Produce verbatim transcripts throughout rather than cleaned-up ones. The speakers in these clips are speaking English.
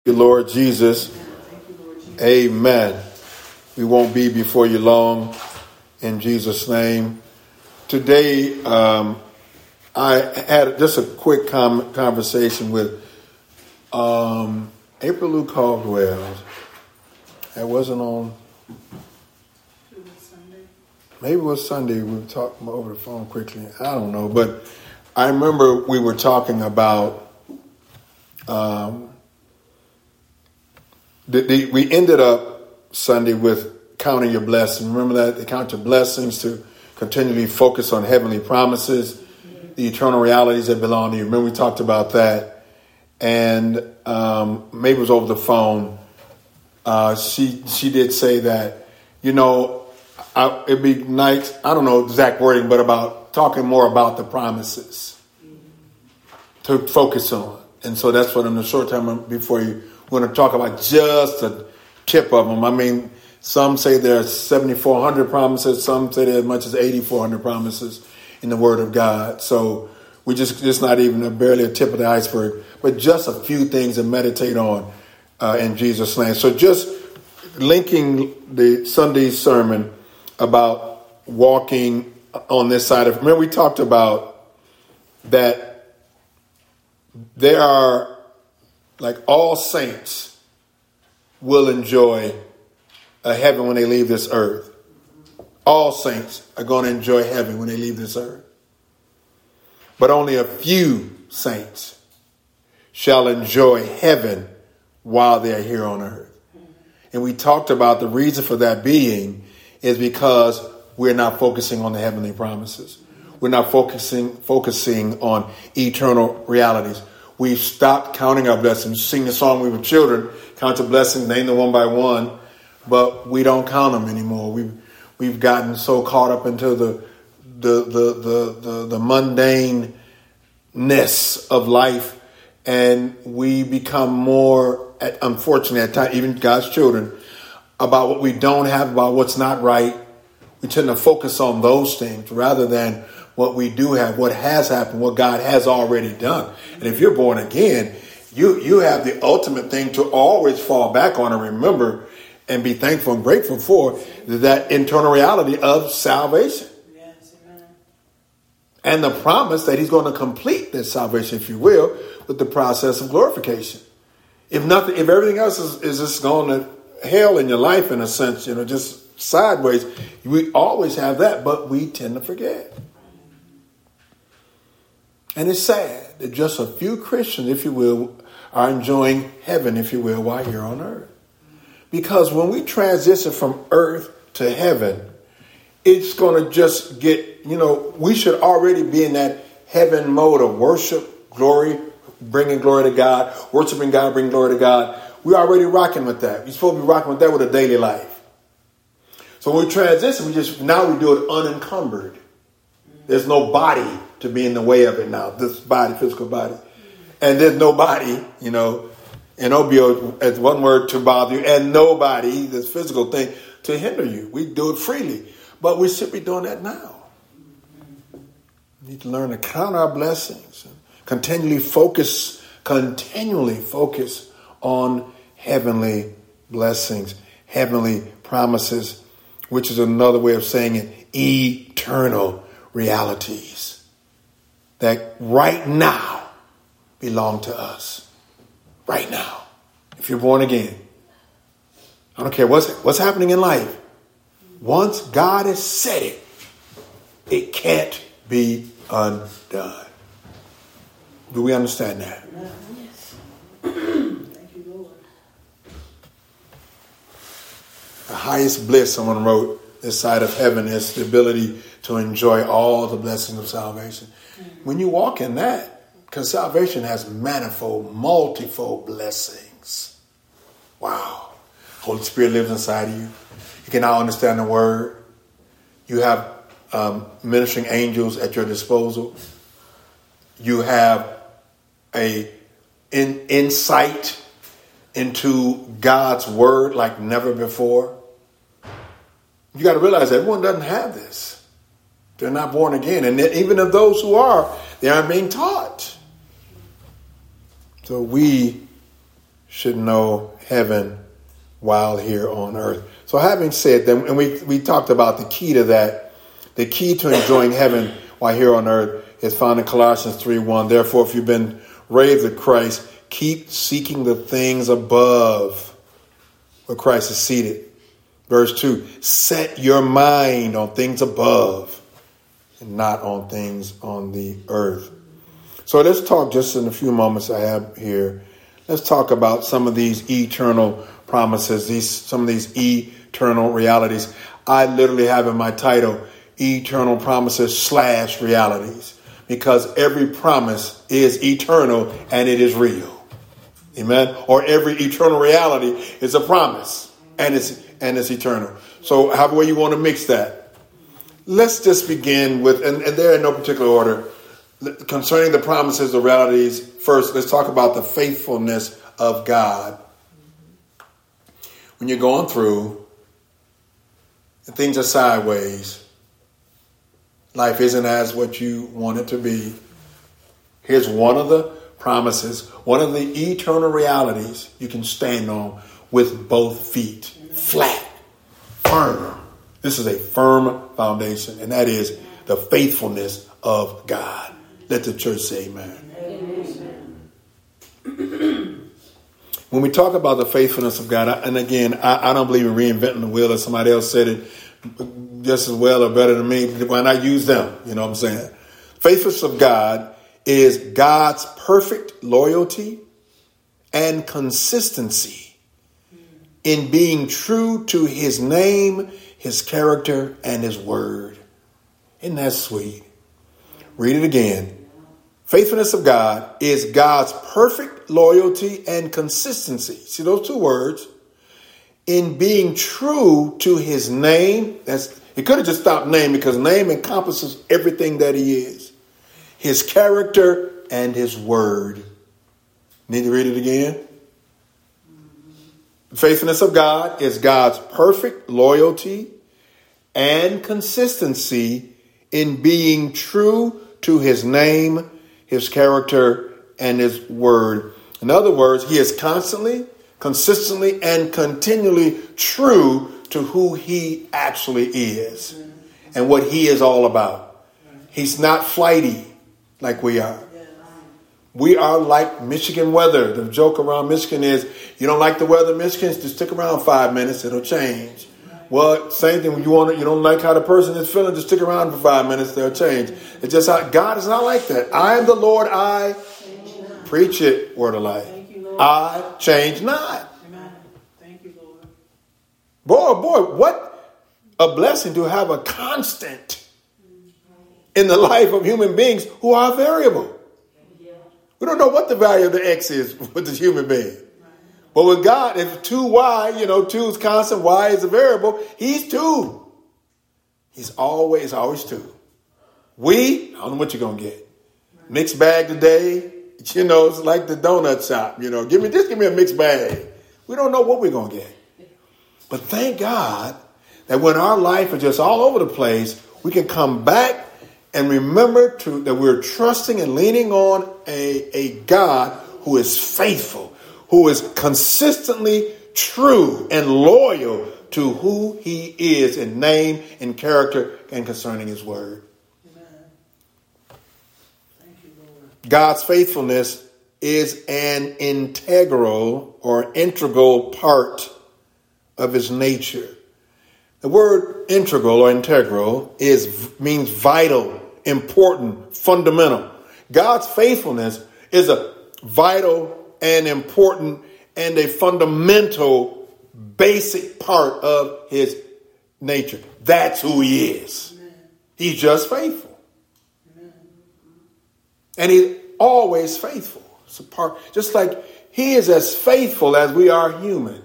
you, Lord Jesus. Amen. We won't be before you long in Jesus' name. Today, um, I had just a quick com- conversation with um, April Lou Caldwell. It wasn't on. Maybe it was Sunday. We were talking over the phone quickly. I don't know. But I remember we were talking about um, the, the, we ended up Sunday with counting your blessings. Remember that? To count your blessings, to continually focus on heavenly promises, the eternal realities that belong to you. Remember we talked about that. And um, maybe it was over the phone. Uh, she she did say that, you know, I, it'd be nice, I don't know exact wording, but about talking more about the promises to focus on. And so that's what in the short time before you, we're going to talk about just a tip of them. I mean, some say there are seventy-four hundred promises. Some say there are as much as eighty-four hundred promises in the Word of God. So we just, just not even a, barely a tip of the iceberg, but just a few things to meditate on uh, in Jesus' name. So just linking the Sunday sermon about walking on this side of, remember we talked about that there are, like all saints will enjoy a heaven when they leave this earth. All saints are going to enjoy heaven when they leave this earth. But only a few saints shall enjoy heaven while they're here on earth. And we talked about the reason for that being is because we're not focusing on the heavenly promises. We're not focusing focusing on eternal realities. We've stopped counting our blessings. Sing the song when we were children, count the blessings, name them one by one, but we don't count them anymore. We've we've gotten so caught up into the the the the the, the mundaneness of life, and we become more, unfortunately, at times, even God's children, about what we don't have, about what's not right. We tend to focus on those things rather than what we do have, what has happened, what God has already done. And if you're born again, you, you have the ultimate thing to always fall back on and remember and be thankful and grateful for, that internal reality of salvation. Yes, amen. And the promise that he's going to complete this salvation, if you will, with the process of glorification. If nothing, if everything else is, is just going to hell in your life, in a sense, you know, just sideways, we always have that, but we tend to forget. And it's sad that just a few Christians, if you will, are enjoying heaven, if you will, while here on earth. Because when we transition from earth to heaven, it's going to just get, you know, we should already be in that heaven mode of worship, glory, bringing glory to God, worshiping God, bringing glory to God. We're already rocking with that. We're supposed to be rocking with that with a daily life. So when we transition, we just, now we do it unencumbered. There's no body to be in the way of it now, this body, physical body. And there's nobody, you know, and obio as one word to bother you, and nobody, this physical thing, to hinder you. We do it freely. But we should be doing that now. We need to learn to count our blessings and continually focus, continually focus on heavenly blessings, heavenly promises, which is another way of saying it, eternal realities that right now belong to us. Right now. If you're born again. I don't care what's, what's happening in life. Once God has said it, it can't be undone. Do we understand that? Yes. Thank you, Lord. The highest bliss, someone wrote, this side of heaven is the ability to enjoy all the blessings of salvation. Mm-hmm. When you walk in that, because salvation has manifold, multifold blessings. Wow. Holy Spirit lives inside of you. You can now understand the word. You have um, ministering angels at your disposal. You have a in, insight into God's word like never before. You got to realize everyone doesn't have this. They're not born again. And even of those who are, they aren't being taught. So we should know heaven while here on earth. So having said that, and we, we talked about the key to that, the key to enjoying heaven while here on earth is found in Colossians three one. Therefore, if you've been raised with Christ, keep seeking the things above where Christ is seated. Verse two, set your mind on things above and not on things on the earth. So let's talk just in a few moments I have here. Let's talk about some of these eternal promises, these some of these eternal realities. I literally have in my title, Eternal Promises slash Realities, because every promise is eternal and it is real. Amen. Or every eternal reality is a promise and it's and it's eternal. So however way you want to mix that. Let's just begin with, and, and they're in no particular order, concerning the promises, the realities. First, let's talk about the faithfulness of God. When you're going through and things are sideways, life isn't as what you want it to be. Here's one of the promises, one of the eternal realities you can stand on with both feet, flat, firm. This is a firm foundation, and that is the faithfulness of God. Let the church say amen. Amen. When we talk about the faithfulness of God, and again, I, I don't believe in reinventing the wheel, as somebody else said it just as well or better than me. Why not use them? You know what I'm saying? Faithfulness of God is God's perfect loyalty and consistency in being true to his name, his character, and his word. Isn't that sweet? Read it again. Faithfulness of God is God's perfect loyalty and consistency. See those two words? In being true to his name. That's, it could have just stopped name, because name encompasses everything that he is. His character and his word. Need to read it again? The faithfulness of God is God's perfect loyalty and consistency in being true to his name, his character, and his word. In other words, he is constantly, consistently, and continually true to who he actually is and what he is all about. He's not flighty like we are. We are like Michigan weather. The joke around Michigan is, you don't like the weather in Michigan, just stick around five minutes, it'll change. Well, same thing when you want to, you don't like how the person is feeling, just stick around for five minutes, they'll change. It's just how God is not like that. I am the Lord, I preach it, word of life. I change not. Thank you, Lord. Boy, boy, what a blessing to have a constant in the life of human beings who are variable. We don't know what the value of the X is with this human being. But with God, if two Y, you know, two is constant, Y is a variable, he's two. He's always, always two. We, I don't know what you're going to get. Mixed bag today, you know, it's like the donut shop, you know. Give me, just give me a mixed bag. We don't know what we're going to get. But thank God that when our life is just all over the place, we can come back and remember to that we're trusting and leaning on a, a God who is faithful, who is consistently true and loyal to who he is in name, in character, and concerning his word. Amen. Thank you, Lord. God's faithfulness is an integral or integral part of his nature. The word integral or integral is means vital, important, fundamental. God's faithfulness is a vital and important and a fundamental basic part of his nature. That's who he is. Amen. He's just faithful. Amen. And he's always faithful. It's a part, just like he is as faithful as we are human.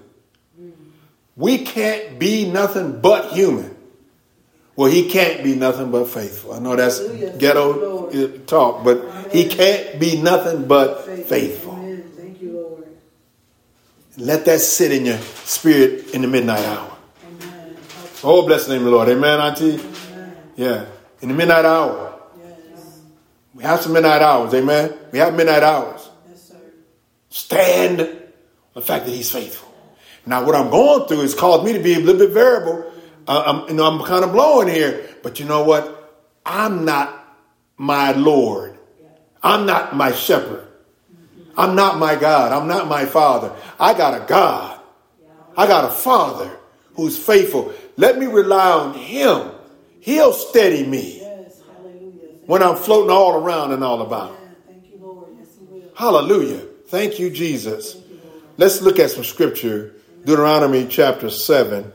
We can't be nothing but human. Well, he can't be nothing but faithful. I know that's Hallelujah. Ghetto talk, but Amen. He can't be nothing but faithful. faithful. Amen. Thank you, Lord. Let that sit in your spirit in the midnight hour. Amen. Oh, bless the name of the Lord. Amen, Auntie? Amen. Yeah. In the midnight hour. Yes. We have some midnight hours. Amen. We have midnight hours. Yes, sir. Stand The fact that he's faithful. Now, what I'm going through has caused me to be a little bit variable. Uh, I'm, you know, I'm kind of blowing here. But you know what? I'm not my Lord. I'm not my shepherd. I'm not my God. I'm not my father. I got a God. I got a father who's faithful. Let me rely on him. He'll steady me when I'm floating all around and all about. Hallelujah. Thank you, Jesus. Let's look at some scripture. Deuteronomy chapter seven.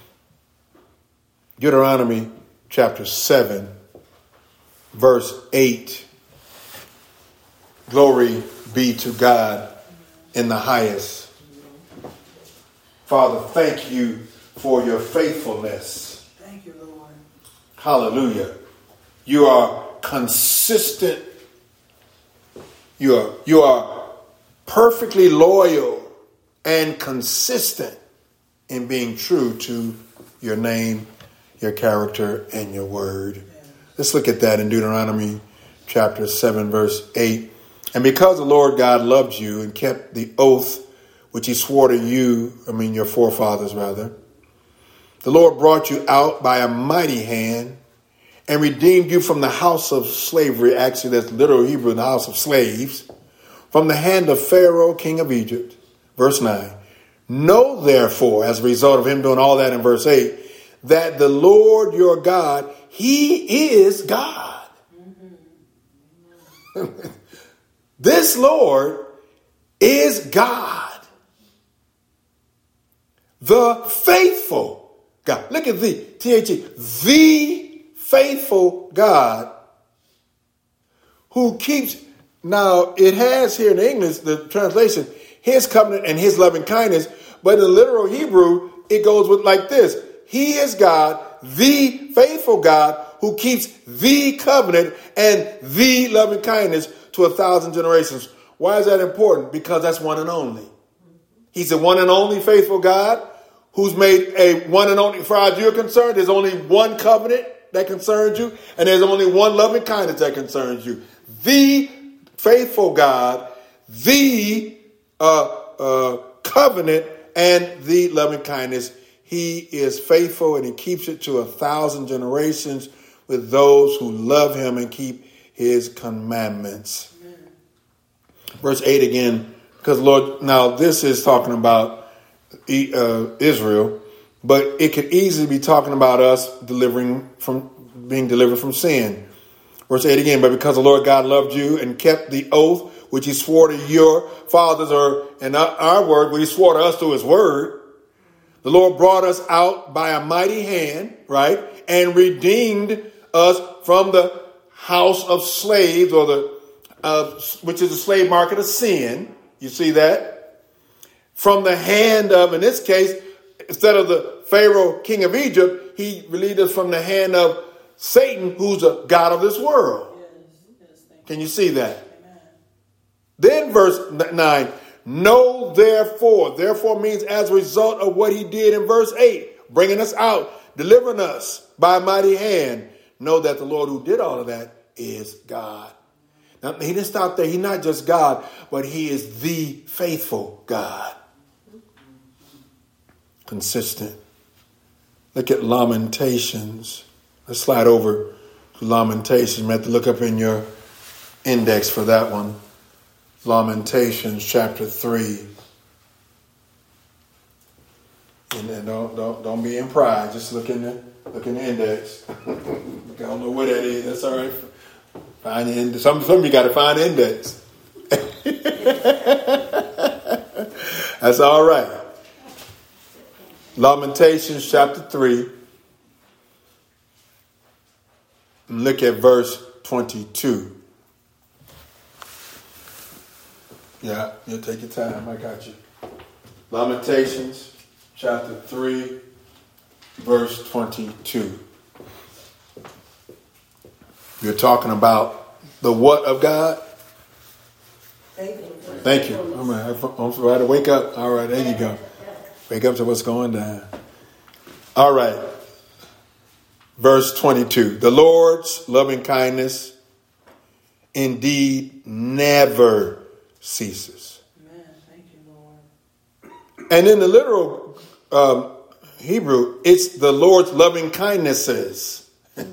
Deuteronomy chapter seven, verse eight. Glory be to God in the highest. Father, thank you for your faithfulness. Thank you, Lord. Hallelujah. You are consistent. You are, you are perfectly loyal and consistent in being true to your name, your character, and your word. Yeah. Let's look at that in Deuteronomy chapter seven, verse eight. And because the Lord God loved you and kept the oath which he swore to you, I mean your forefathers rather, the Lord brought you out by a mighty hand and redeemed you from the house of slavery. Actually, that's literal Hebrew, the house of slaves, from the hand of Pharaoh, king of Egypt. Verse nine. Know therefore, as a result of him doing all that in verse eight, that the Lord your God, he is God. Mm-hmm. This Lord is God, the faithful God. Look at the T H E, the faithful God who keeps. Now it has here in English the translation, his covenant and his loving kindness, but in the literal Hebrew it goes with like this: he is God, the faithful God who keeps the covenant and the loving kindness to a thousand generations. Why is that important? Because that's one and only. He's the one and only faithful God who's made a one and only, as far as you're concerned, there's only one covenant that concerns you, and there's only one loving kindness that concerns you. The faithful God, the uh, uh, covenant, and the loving kindness. He is faithful and he keeps it to a thousand generations with those who love him and keep his commandments. Amen. Verse eight again, because Lord, now this is talking about uh, Israel, but it could easily be talking about us delivering from being delivered from sin. Verse eight again, but because the Lord God loved you and kept the oath which he swore to your fathers, or in our, our word, what he swore to us through his word, the Lord brought us out by a mighty hand, right, and redeemed us from the house of slaves, or the uh, which is the slave market of sin. You see that? From the hand of, in this case, instead of the Pharaoh, king of Egypt, he relieved us from the hand of Satan, who's a god of this world. Yes, yes, can you see that? Amen. Then verse nine, know therefore. Therefore means as a result of what he did in verse eight, bringing us out, delivering us by a mighty hand. Know that the Lord who did all of that is God. Now, he didn't stop there. He's not just God, but he is the faithful God. Consistent. Look at Lamentations. Let's slide over to Lamentations. You have to look up in your index for that one. Lamentations chapter three. And then don't don't don't be in pride. Just look in the look in the index. I don't know what that is. That's all right. Find the index. Some some of you got to find the index. That's all right. Lamentations chapter three. And look at verse twenty-two. Yeah, you take your time. I got you. Lamentations chapter three, verse twenty-two. You're talking about the what of God? Thank you. I'm right to wake up. All right, there you go. Wake up to what's going down. All right. Verse twenty-two. The Lord's loving kindness indeed never ceases. Amen. Thank you, Lord. And in the literal um, Hebrew, it's the Lord's loving kindnesses.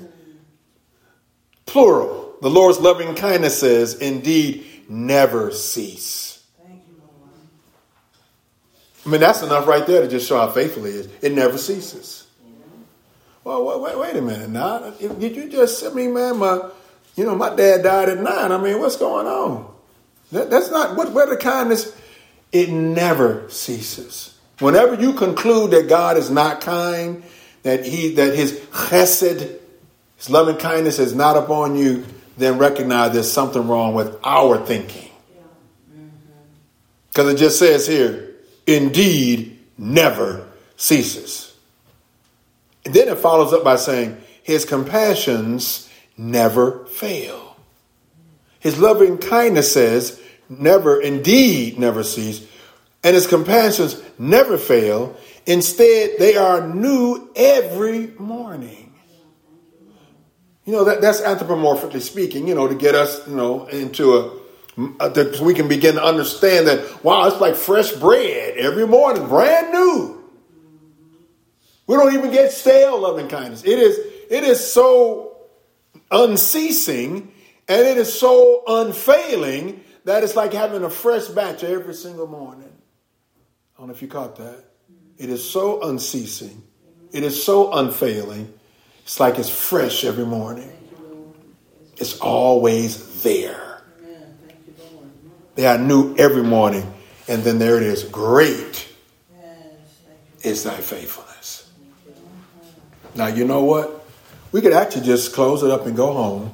Plural. The Lord's loving kindnesses indeed never cease. Thank you, Lord. I mean, that's enough right there to just show how faithful he is. It never ceases. Well, wait, wait, wait a minute now. Did you just, I mean, man, my, you know, my dad died at nine. I mean, what's going on? That, that's not, what, where the kindness, it never ceases. Whenever you conclude that God is not kind, that he, that his chesed, his loving kindness is not upon you, then recognize there's something wrong with our thinking. Because it just says here, indeed never ceases. And then it follows up by saying, his compassions never fail. His loving kindness says, never, indeed never cease. And his compassions never fail. Instead, they are new every morning. You know, that, that's anthropomorphically speaking, you know, to get us, you know, into a, a that so we can begin to understand that, wow, it's like fresh bread every morning, brand new. We don't even get stale loving kindness. It is, it is so unceasing and it is so unfailing that it's like having a fresh batch every single morning. I don't know if you caught that. It is so unceasing. It is so unfailing. It's like it's fresh every morning. It's always there. They are new every morning. And then there it is. Great is thy faithfulness. Now, you know what? We could actually just close it up and go home.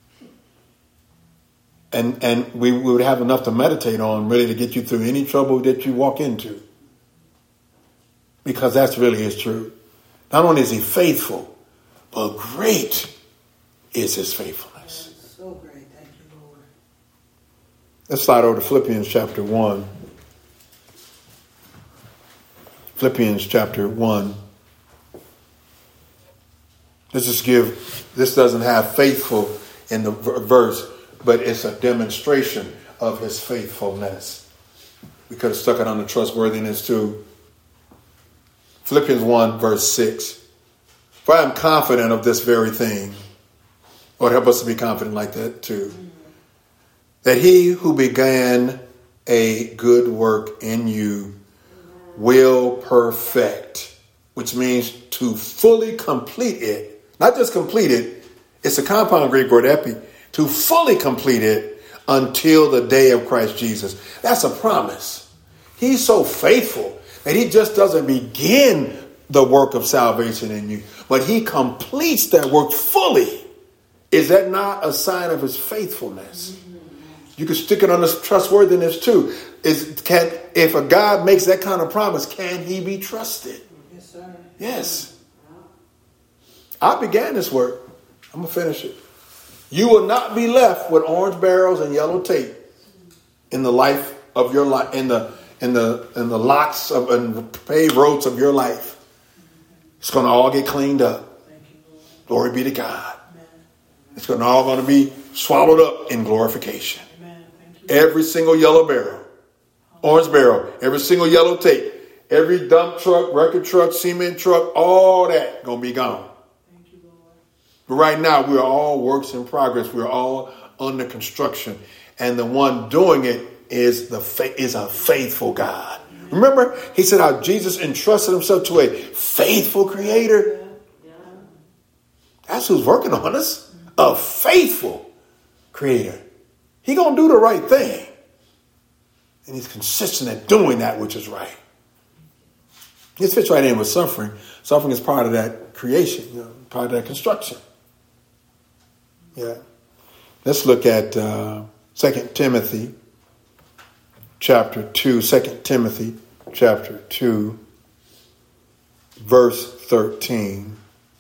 And and we, we would have enough to meditate on, really, to get you through any trouble that you walk into. Because that's really his truth. Not only is he faithful, but great is his faithfulness. So great. Thank you, Lord. Let's slide over to Philippians chapter one. Philippians chapter one. Let's just give, this doesn't have faithful in the verse, but it's a demonstration of his faithfulness. We could have stuck it on the trustworthiness too. Philippians one, verse six. For I am confident of this very thing. Lord, help us to be confident like that too. That he who began a good work in you will perfect, which means to fully complete it. Not just complete it. It's a compound Greek word, epi. To fully complete it until the day of Christ Jesus. That's a promise. He's so faithful that he just doesn't begin the work of salvation in you, but he completes that work fully. Is that not a sign of his faithfulness? You can stick it on his trustworthiness too. Is can if a God makes that kind of promise, can he be trusted? Yes, sir. Yes. I began this work. I'm gonna finish it. You will not be left with orange barrels and yellow tape in the life of your life, in the in the in the lots of and paved roads of your life. It's going to all get cleaned up. Glory be to God. It's going to all going to be swallowed up in glorification. Every single yellow barrel, orange barrel, every single yellow tape, every dump truck, record truck, cement truck, all that going to be gone. But right now, we're all works in progress. We're all under construction. And the one doing it is the fa- is a faithful God. Remember, he said how Jesus entrusted himself to a faithful creator. That's who's working on us. A faithful creator. He gonna do the right thing. And he's consistent at doing that which is right. This fits right in with suffering. Suffering is part of that creation, you know, part of that construction. Yeah. Let's look at uh, Second Timothy chapter two. Second Timothy chapter two, verse thirteen.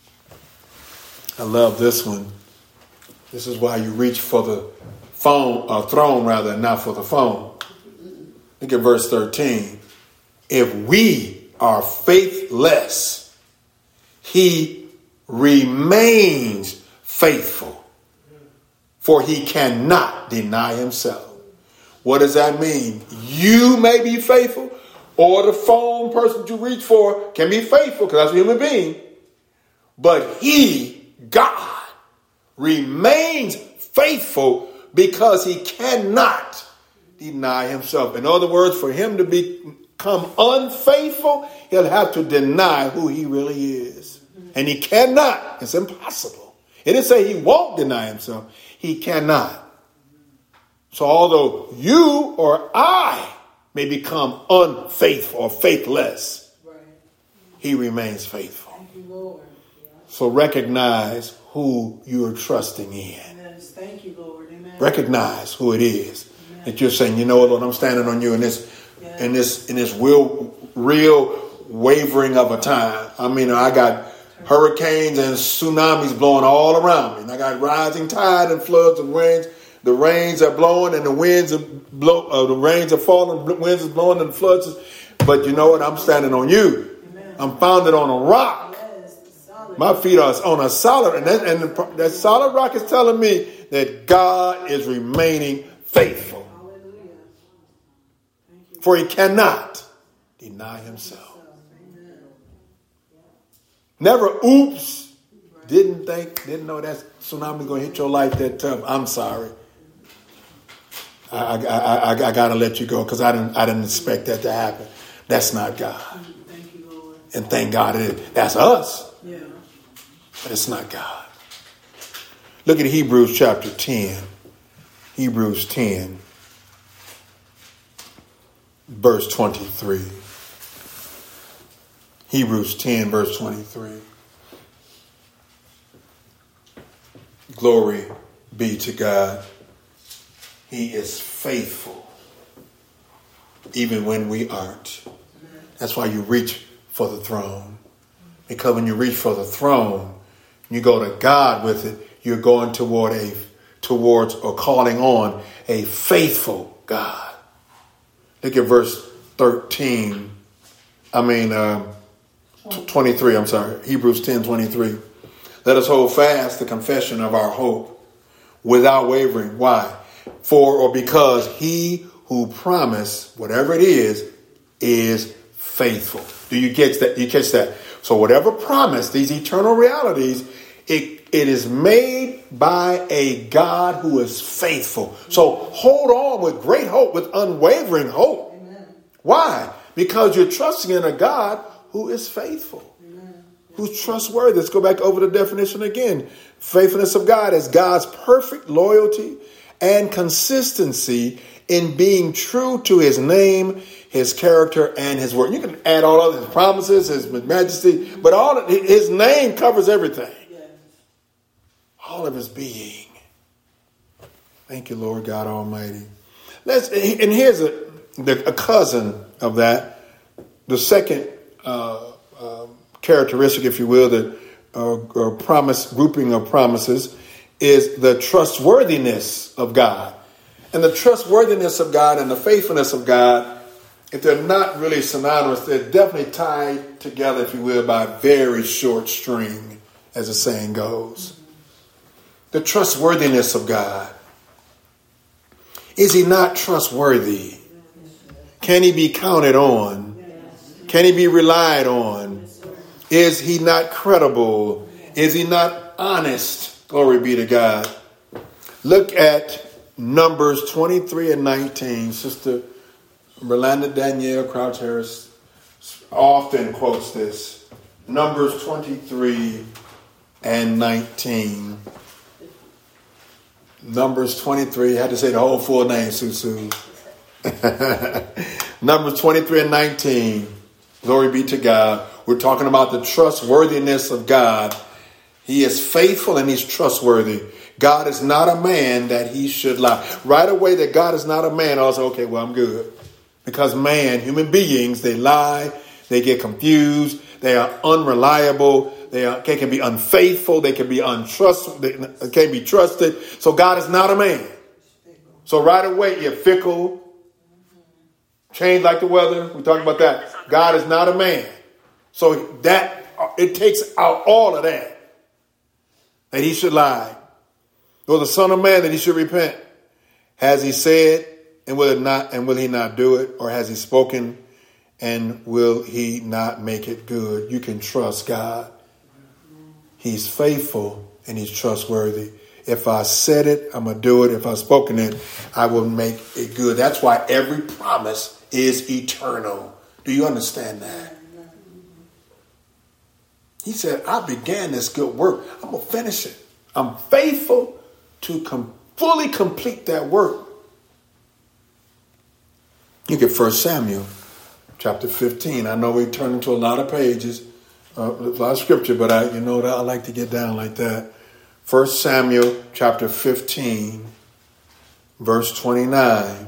I love this one. This is why you reach for the phone, or throne rather, not for the phone. Look at verse thirteen. If we are faithless, he remains faithful, for he cannot deny himself. What does that mean? You may be faithful, or the phone person that you reach for can be faithful because that's a human being. But he, God, remains faithful because he cannot deny himself. In other words, for him to become unfaithful, he'll have to deny who he really is. And he cannot. It's impossible. It didn't say he won't deny himself. He cannot. So although you or I may become unfaithful or faithless, right, he remains faithful. Thank you, Lord. Yeah. So recognize who you are trusting in. Yes. Thank you, Lord. Amen. Recognize who it is. Amen. That you're saying, you know what, Lord, I'm standing on you in this, yes, in this, in this real, real wavering of a time. I mean, I got hurricanes and tsunamis blowing all around me. And I got rising tide and floods and rains. The rains are blowing and the winds are blow. Uh, the rains are falling, the winds are blowing and the floods. Are, but you know what? I'm standing on you. Amen. I'm founded on a rock. Yes, my feet are on a solid, and that, and the, that solid rock is telling me that God is remaining faithful. Hallelujah. For he cannot deny himself. Amen. Never oops. Didn't think, didn't know that tsunami going to hit your life that tough. I'm sorry. I, I, I, I got to let you go because I didn't I didn't expect that to happen. That's not God. Thank you, Lord. And thank God it is. That's us. Yeah. But it's not God. Look at Hebrews chapter ten. Hebrews ten, verse twenty-three. Hebrews ten, verse twenty-three. Glory be to God. He is faithful even when we aren't. That's why you reach for the throne. Because when you reach for the throne, you go to God with it, you're going toward a towards or calling on a faithful God. Look at verse thirteen. I mean, uh, twenty-three, I'm sorry. Hebrews ten, twenty-three. Let us hold fast the confession of our hope without wavering. Why? For or because he who promised, whatever it is, is faithful. Do you get that? You catch that? So whatever promise, these eternal realities, it, it is made by a God who is faithful. So hold on with great hope, with unwavering hope. Amen. Why? Because you're trusting in a God who is faithful. Amen. Who's trustworthy. Let's go back over the definition again. Faithfulness of God is God's perfect loyalty and consistency in being true to his name, his character, and his word. You can add all of his promises, his majesty, but all of his name covers everything. All of his being. Thank you, Lord God Almighty. Let's and here's a, the, a cousin of that. The second uh, uh, characteristic, if you will, the uh, or promise grouping of promises is the trustworthiness of God. And the trustworthiness of God and the faithfulness of God, if they're not really synonymous, they're definitely tied together, if you will, by a very short string, as the saying goes. The trustworthiness of God. Is he not trustworthy? Can he be counted on? Can he be relied on? Is he not credible? Is he not honest? Glory be to God. Look at Numbers twenty-three and nineteen. Sister Rolanda Danielle Crouch Harris often quotes this. Numbers twenty-three and nineteen. Numbers twenty-three. I had to say the whole full name, Susu. Numbers twenty-three and nineteen. Glory be to God. We're talking about the trustworthiness of God. He is faithful and he's trustworthy. God is not a man that he should lie. Right away that God is not a man, I was like, okay, well, I'm good. Because man, human beings, they lie, they get confused, they are unreliable, they, are, they can be unfaithful, they can be untrust, they can be trusted. So God is not a man. So right away, you're fickle, change like the weather. We talked about that. God is not a man. So that it takes out all of that. That he should lie. Or the Son of Man that he should repent. Has he said and will it not and will he not do it? Or has he spoken And will he not make it good? You can trust God. He's faithful and he's trustworthy. If I said it, I'm going to do it. If I've spoken it, I will make it good. That's why every promise is eternal. Do you understand that? He said, I began this good work. I'm going to finish it. I'm faithful to com- fully complete that work. You get First Samuel chapter fifteen. I know we turn into a lot of pages, uh, a lot of scripture, but I, you know, I like to get down like that. First Samuel chapter fifteen, verse twenty-nine.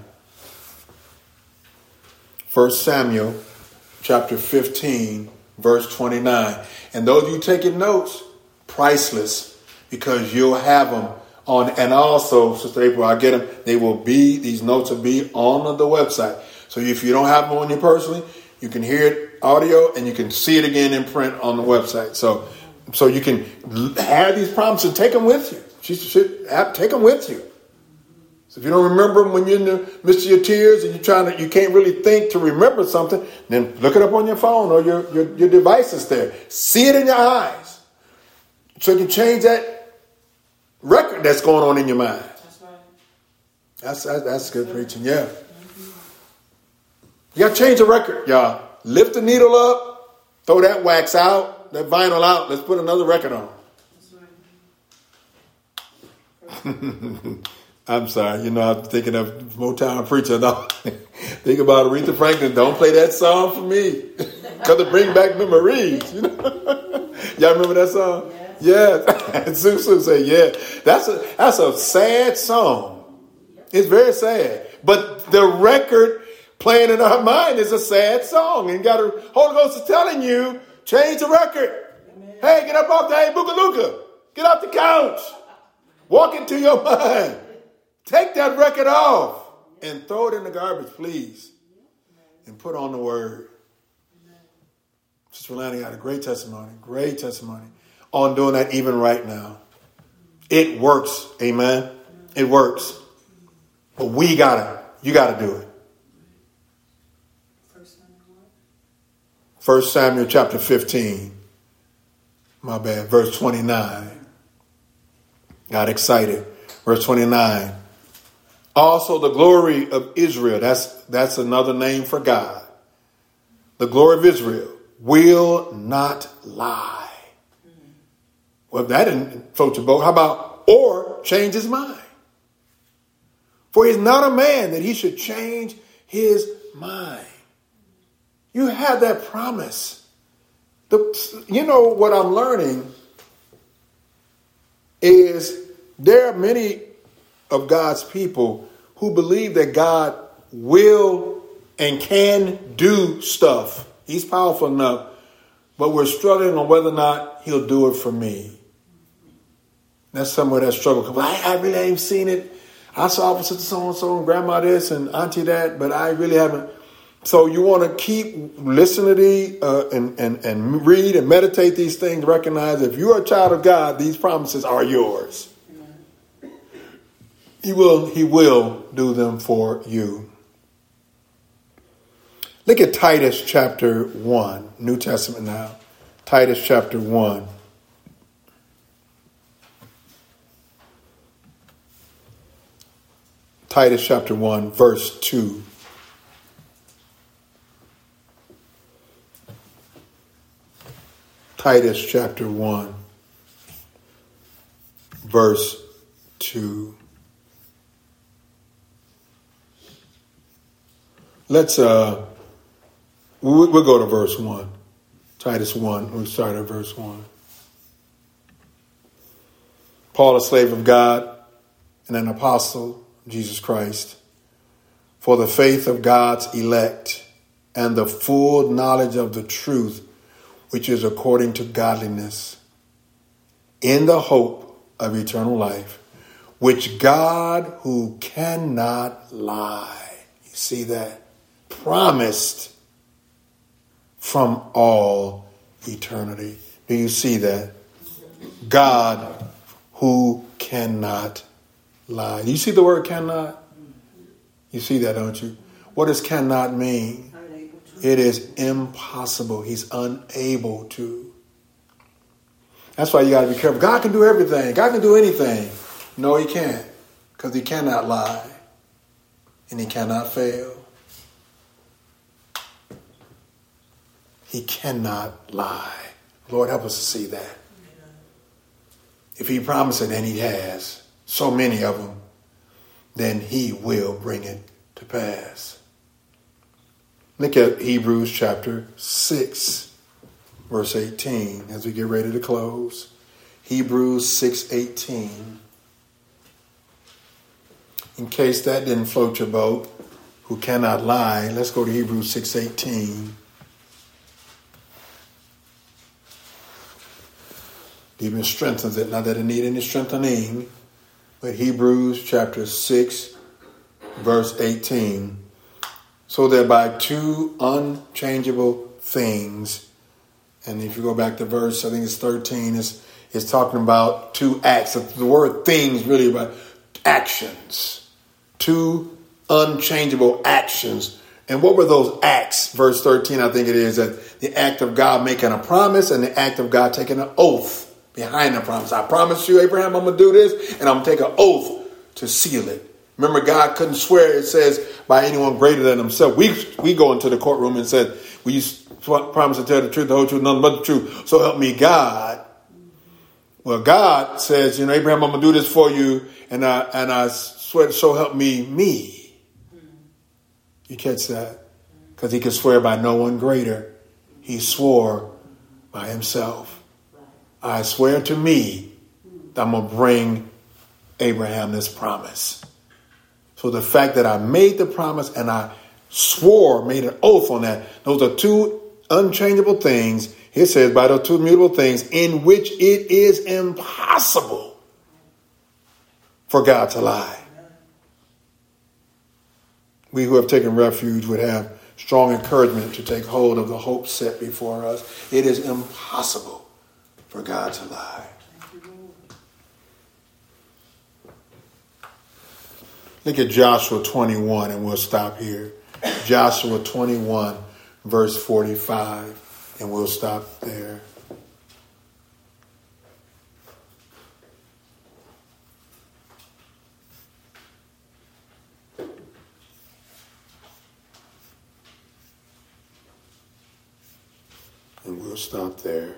First Samuel chapter fifteen, verse twenty-nine. And those of you taking notes, priceless, because you'll have them on. And also, Sister April, I get them. They will be, these notes will be on the website. So if you don't have them on you personally, you can hear it audio and you can see it again in print on the website. So, so you can have these promises and take them with you. You should have, take them with you. So if you don't remember them when you're in the midst of your tears and you're trying to, you can't really think to remember something, then look it up on your phone or your, your, your devices there. See it in your eyes. So you can change that record that's going on in your mind. That's right. That's, that's, that's good preaching, yeah. You got to change the record, y'all. Lift the needle up, throw that wax out, that vinyl out. Let's put another record on. That's right. I'm sorry, you know, I'm thinking of Motown preacher. No. Think about Aretha Franklin. Don't play that song for me, because it brings back memories. You know? Y'all remember that song? Yeah. yeah. Susu said, "Yeah, that's a that's a sad song. It's very sad, but the record playing in our mind is a sad song, and got a Holy Ghost is telling you, change the record. Amen. Hey, get up off the hey boogalooga, get off the couch, walk into your mind." Take that record off and throw it in the garbage, please. And put on the word. Sister Lanny got a great testimony, great testimony on doing that even right now. It works. Amen. It works. But we gotta, you gotta do it. First Samuel chapter fifteen. My bad. Verse twenty-nine. Got excited. Verse twenty-nine. Also the glory of Israel, that's that's another name for God. The glory of Israel will not lie. Well, that didn't float your boat. How about, or change his mind? For he's not a man that he should change his mind. You have that promise. The, you know what I'm learning is there are many of God's people who believe that God will and can do stuff. He's powerful enough, but we're struggling on whether or not he'll do it for me. That's somewhere that struggle. Well, I, I really ain't seen it. I saw Sister so-and-so and Grandma this and Auntie that, but I really haven't. So you want to keep listening to these uh, and, and, and read and meditate these things. Recognize if you're a child of God, these promises are yours. He will, he will do them for you. Look at Titus chapter one, New Testament now. Titus chapter one. Titus chapter one, verse two. Titus chapter one, verse two. Let's, uh, we'll, we'll go to verse one. Titus one, we'll start at verse one. Paul, a slave of God and an apostle of Jesus Christ, for the faith of God's elect and the full knowledge of the truth, which is according to godliness, in the hope of eternal life, which God, who cannot lie, you see that, promised from all eternity. Do you see that? God, who cannot lie. You see the word cannot? You see that, don't you? What does cannot mean? It is impossible. He's unable to. That's why you got to be careful. God can do everything. God can do anything. No, he can't. Because he cannot lie. And he cannot fail. He cannot lie. Lord, help us to see that. If he promised it, and he has, so many of them, then he will bring it to pass. Look at Hebrews chapter six, verse eighteen, as we get ready to close. Hebrews six eighteen. In case that didn't float your boat, who cannot lie, let's go to Hebrews six eighteen. Even strengthens it, not that it need any strengthening, but Hebrews chapter six, verse eighteen. So that by two unchangeable things, and if you go back to verse, I think it's thirteen, it's, it's talking about two acts. The word things really about actions. Two unchangeable actions. And what were those acts? Verse thirteen, I think it is, that the act of God making a promise and the act of God taking an oath behind the promise. I promise you, Abraham, I'm going to do this, and I'm going to take an oath to seal it. Remember, God couldn't swear, it says, by anyone greater than himself. We we go into the courtroom and said, we promise to tell the truth, the whole truth, nothing but the truth. So help me God. Well, God says, you know, Abraham, I'm going to do this for you, and I and I swear, so help me, me. You catch that? Because he could swear by no one greater. He swore by himself. I swear to me that I'm going to bring Abraham this promise. So the fact that I made the promise and I swore, made an oath on that, those are two unchangeable things. It says by those two immutable things in which it is impossible for God to lie. We who have taken refuge would have strong encouragement to take hold of the hope set before us. It is impossible for God to lie. Look at Joshua twenty-one, and we'll stop here. Joshua twenty-one, verse forty-five, and we'll stop there. And we'll stop there.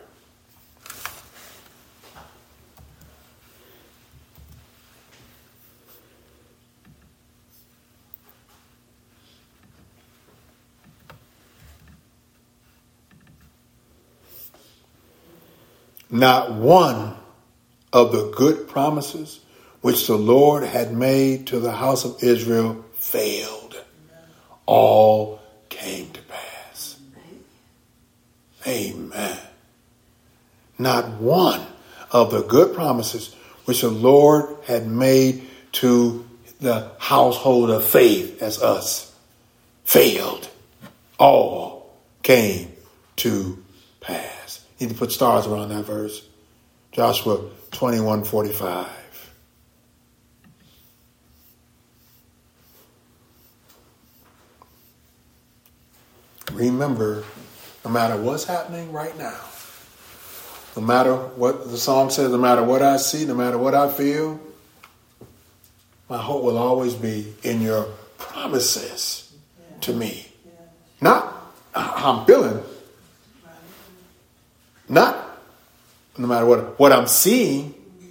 Not one of the good promises which the Lord had made to the house of Israel failed. All came to pass. Amen. Not one of the good promises which the Lord had made to the household of faith, as us, failed. All came to pass. You need to put stars around that verse. Joshua twenty-one forty-five. Remember, no matter what's happening right now, no matter what the song says, no matter what I see, no matter what I feel, my hope will always be in your promises to me. Not how I'm feeling. Not no matter what, what I'm seeing.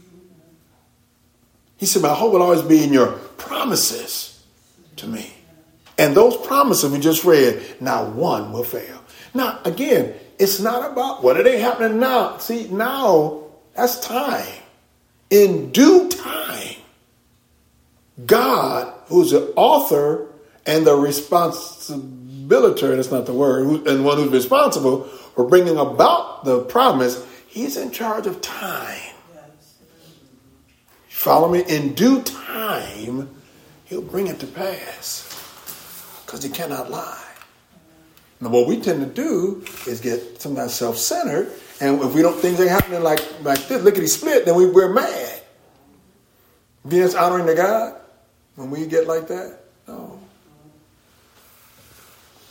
He said, my hope will always be in your promises to me. And those promises we just read, not one will fail. Now, again, it's not about what are they happening now. See, now that's time. In due time, God, who's the author and the responsibility, that's not the word, and one who's responsible for bringing about the promise, he's in charge of time. Follow me? In due time, he'll bring it to pass. Because he cannot lie. Now, what we tend to do is get sometimes self-centered. And if we don't think things are happening like, like this, lickety split, then we, we're mad. Being that's honoring to God when we get like that? No.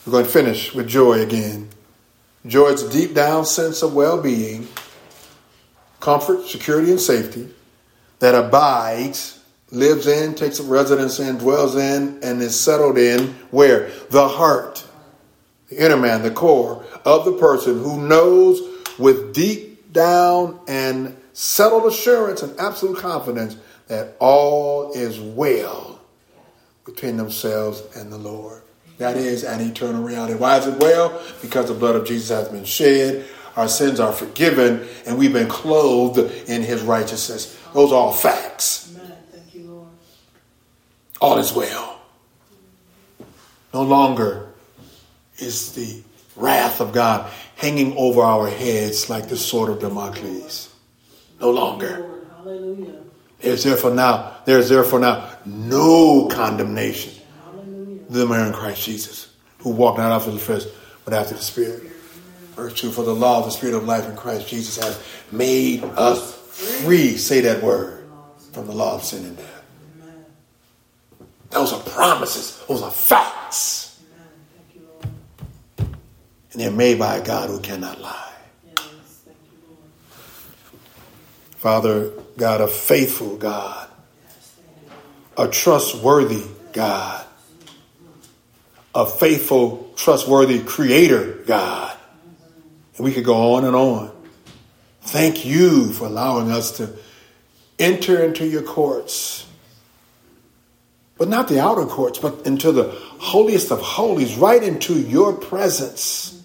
We're going to finish with joy again. Joy is a deep down sense of well-being, comfort, security, and safety that abides, lives in, takes up residence in, dwells in, and is settled in where? The heart, the inner man, the core of the person who knows with deep down and settled assurance and absolute confidence that all is well between themselves and the Lord. That is an eternal reality. Why is it well? Because the blood of Jesus has been shed. Our sins are forgiven, and we've been clothed in his righteousness. Those are all facts. Amen. Thank you, Lord. All is well. No longer is the wrath of God hanging over our heads like the sword of Damocles. No longer. Lord. Hallelujah. There's therefore now, there's therefore now no condemnation. Hallelujah. Them are in Christ Jesus, who walk not after the flesh, but after the Spirit. Verse two, for the law of the Spirit of life in Christ Jesus has made us free. Say that word. From the law of sin and death. Amen. Those are promises. Those are facts. Amen. Thank you, Lord. And they're made by a God who cannot lie. Yes. Thank you, Lord. Father, God, a faithful God. Yes. Thank you, Lord. A trustworthy God. A faithful, trustworthy creator God. And we could go on and on. Thank you for allowing us to enter into your courts. But not the outer courts, but into the holiest of holies, right into your presence.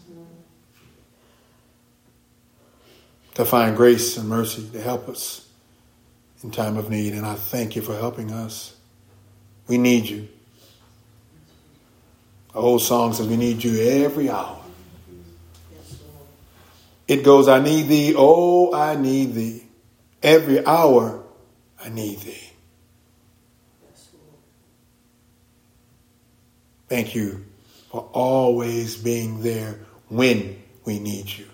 To find grace and mercy to help us in time of need. And I thank you for helping us. We need you. The old song says we need you every hour. It goes, I need thee, oh, I need thee. Every hour, I need thee. Thank you for always being there when we need you.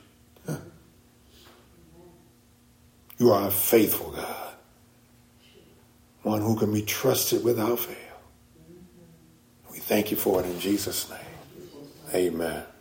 You are a faithful God. One who can be trusted without fail. We thank you for it in Jesus' name. Amen.